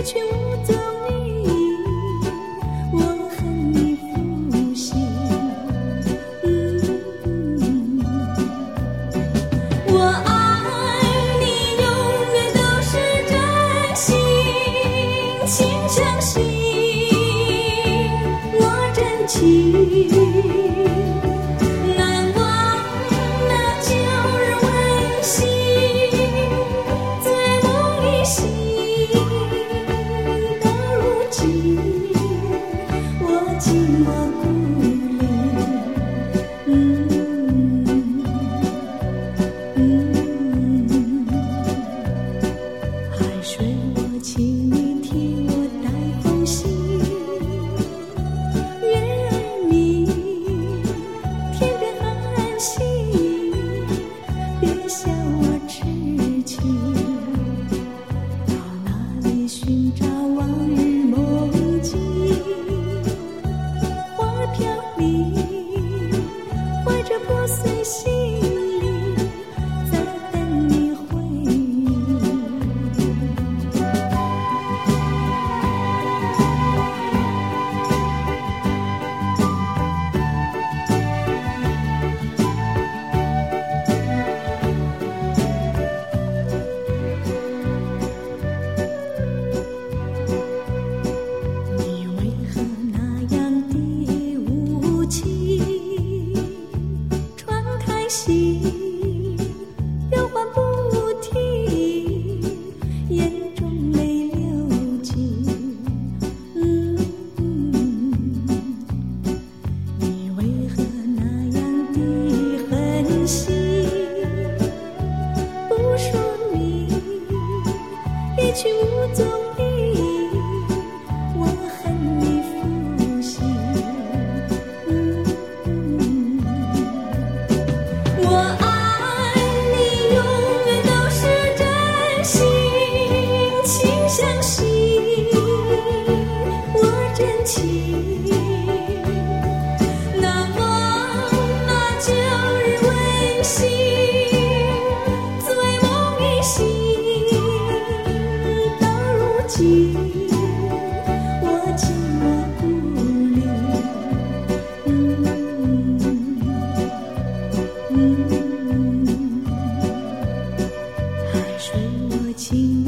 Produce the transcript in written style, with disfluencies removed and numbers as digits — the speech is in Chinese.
去无踪影，我恨你负心。我爱你永远都是真心，请相信我真情。难忘那旧日温馨，醉梦一醒，到如今我寂寞孤零。海水我请你替我带封信，月儿明，天边寒星，别笑我痴情。到哪里寻找往日梦境？花飘零，怀着破碎心灵，在等你回应。你为何那样的无情？船开行，变幻不停，眼中泪流尽。你为何那样的狠心？不说明，一去无踪影，我恨你负心。我爱你永远都是真心，请相信我真情。难忘那旧日温馨，醉梦一醒，到如今我寂寞孤零。海水我请